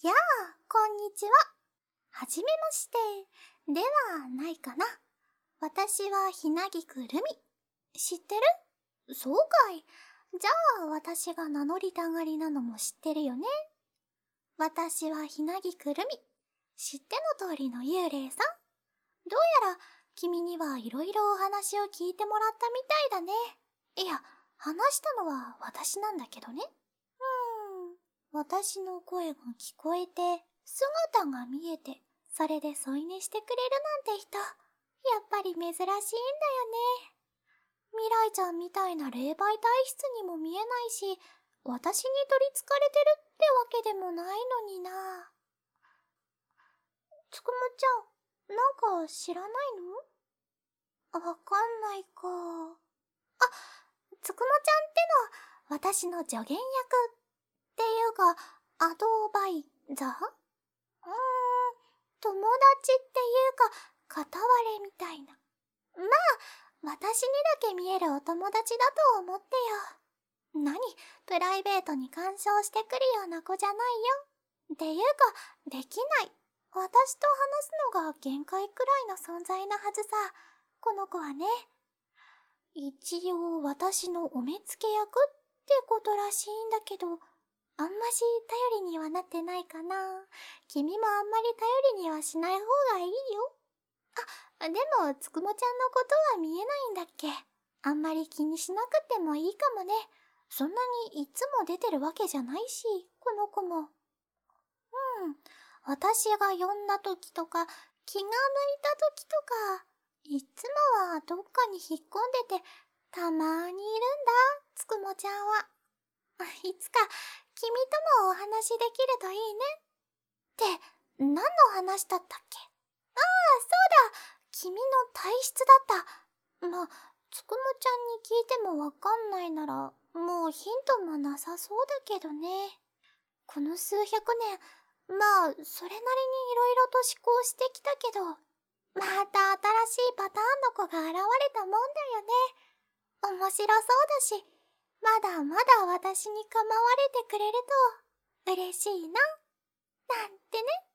やあ、こんにちは。はじめまして。ではないかな。私はひなぎくるみ。知ってる？そうかい。じゃあ私が名乗りたがりなのも知ってるよね。私はひなぎくるみ。知っての通りの幽霊さん。どうやら君にはいろいろお話を聞いてもらったみたいだね。いや、話したのは私なんだけどね。私の声が聞こえて、姿が見えて、それで添い寝してくれるなんて人、やっぱり珍しいんだよね。未来ちゃんみたいな霊媒体質にも見えないし、私に取り憑かれてるってわけでもないのにな。つくもちゃん、なんか知らないの？わかんないか。あ、つくもちゃんっての、私の助言役っていうか、アドバイザー？友達っていうか、片割れみたいな。まあ、私にだけ見えるお友達だと思ってよ。何、プライベートに干渉してくるような子じゃないよ。っていうか、できない。私と話すのが限界くらいの存在なはずさ、この子はね。一応私のお目付け役ってことらしいんだけど、あんまし頼りにはなってないかな。君もあんまり頼りにはしない方がいいよ。あ、でもつくもちゃんのことは見えないんだっけ。あんまり気にしなくてもいいかもね。そんなにいつも出てるわけじゃないし、この子も。私が呼んだ時とか、気が向いた時とか、いつもはどっかに引っ込んでて、たまにいるんだ、つくもちゃんは。いつか君ともお話できるといいね。って何の話だったっけ？そうだ、君の体質だった。まあ、つくもちゃんに聞いてもわかんないなら、もうヒントもなさそうだけどね。この数百年、まあ、それなりにいろいろと思考してきたけど、また新しいパターンの子が現れたもんだよね。面白そうだし、まだまだ私に構われてくれると嬉しいな、なんてね。